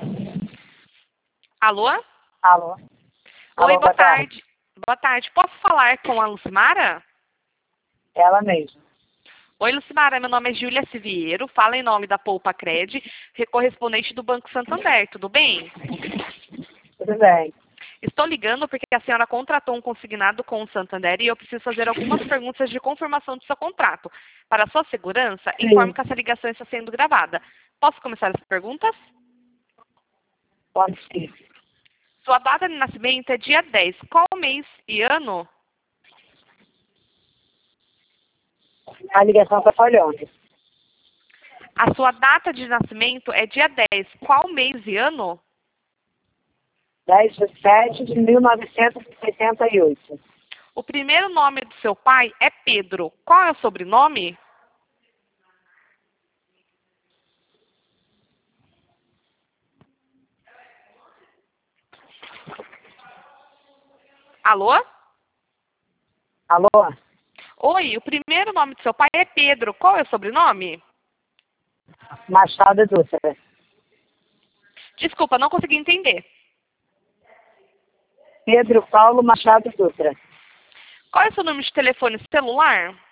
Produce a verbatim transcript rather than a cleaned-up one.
Alô? Alô? Oi, Alô, boa boa tarde. tarde. Boa tarde. Posso falar com a Lucimara? Ela mesma. Oi, Lucimara. Meu nome é Júlia Siviero. Fala em nome da Poupa Cred, correspondente do Banco Santander. Tudo bem? Tudo bem. Estou ligando porque a senhora contratou um consignado com o Santander e eu preciso fazer algumas perguntas de confirmação do seu contrato. Para sua segurança, Sim. informe que essa ligação está sendo gravada. Posso começar as perguntas? Pode sim. Sua data de nascimento é dia dez. Qual mês e ano? A ligação está falhando. A sua data de nascimento é dia dez. Qual mês e ano? dez de sete de mil novecentos e sessenta e oito. O primeiro nome do seu pai é Pedro. Qual é o sobrenome? Alô? Alô? Oi, o primeiro nome do seu pai é Pedro. Qual é o sobrenome? Machado Dutra. Desculpa, não consegui entender. Pedro Paulo Machado Dutra. Qual é o seu número de telefone celular?